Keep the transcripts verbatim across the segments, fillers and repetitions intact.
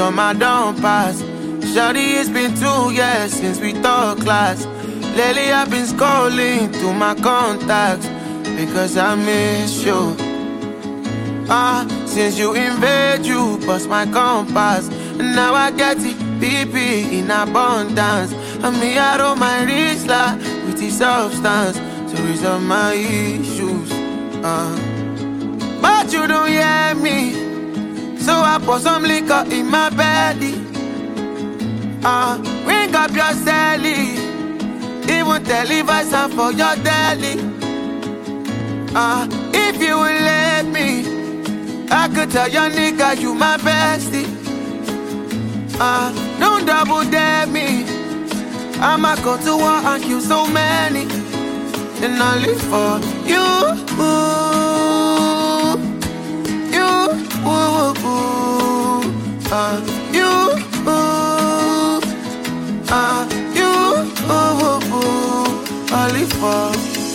summer don't pass. Shawty, it's been two years since we talked last. Lately I've been scrolling through my contacts because I miss you. Ah, since you invade, you bust my compass. And now I get it, B P in abundance. And me out of my wrist like with the substance to resolve my issues. Ah, but you don't hear me, so I pour some liquor in my belly. Ah, ring up your celly, even televise and for your deli. Ah, if you will let me, I could tell your nigga you my bestie. Ah, don't double dare me, I'ma go to war and kill so many, and I live for you, you, ah, you, ah, you, I live for.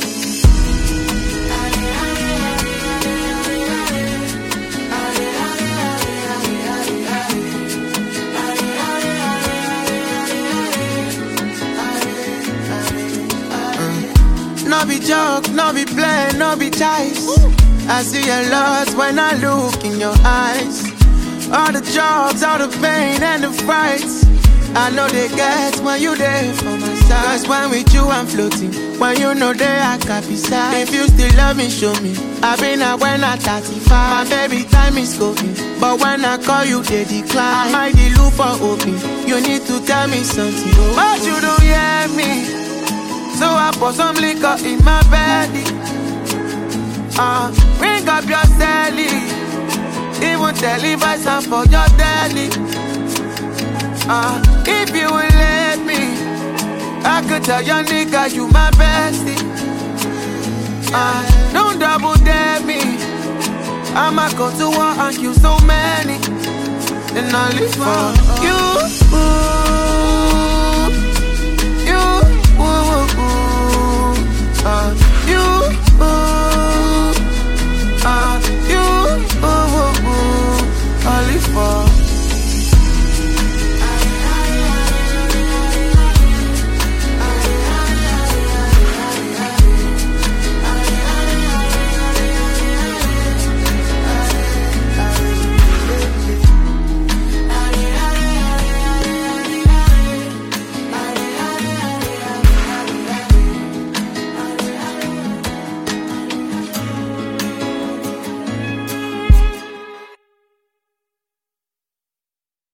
No be joke, no be play, no be choice. I see a lot when I look in your eyes. All the jobs, all the pain and the frights, I know they get when you there for my side. Cause when with you I'm floating, when you know they I can't be sad. If you still love me, show me. I've been out when I'm thirty-five. My baby time is going, but when I call you they decline. I might be look for open, you need to tell me something, oh, but you don't hear me, so I pour some liquor in my belly. Ah, uh, ring up your celly, even televise and for your deli. Ah, uh, if you will let me, I could tell your nigga you my bestie. Ah, uh, don't double dare me, I'ma go to war and kill so many, and I live for you.